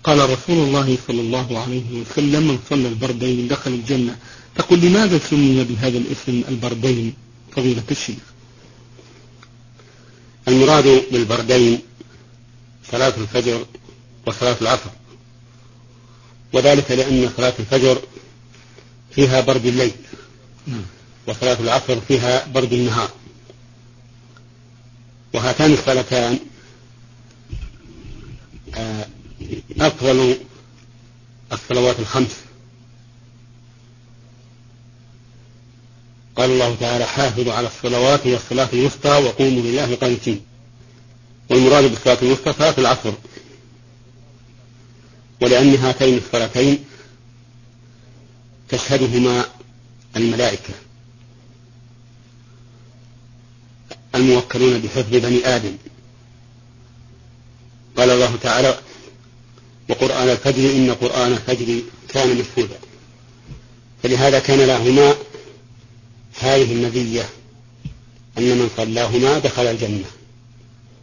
قال رسول الله صلى الله عليه وسلم: من صلى البردين دخل الجنة. تقول لماذا سمي بهذا الاسم البردين فضيلة الشيخ؟ المراد بالبردين صلاة الفجر وصلاة العصر، وذلك لأن صلاة الفجر فيها برد الليل، وصلاة العصر فيها برد النهار، وهاتان الصلاتان أفضل الصلوات الخمس. قال الله تعالى: حافظوا على الصلوات والصلاة الوسطى وقوموا لله قانتين. والمراد بالصلاة الوسطى صلاة العصر، ولأن هاتين الصلاتين تشهدهما الملائكة الموكلون بحفظ بني آدم. قال الله تعالى: وقرآن الفجر إن قرآن الفجر كان مشهودا. فلهذا كان لهما هذه المزية أن من صلاهما دخل الجنة.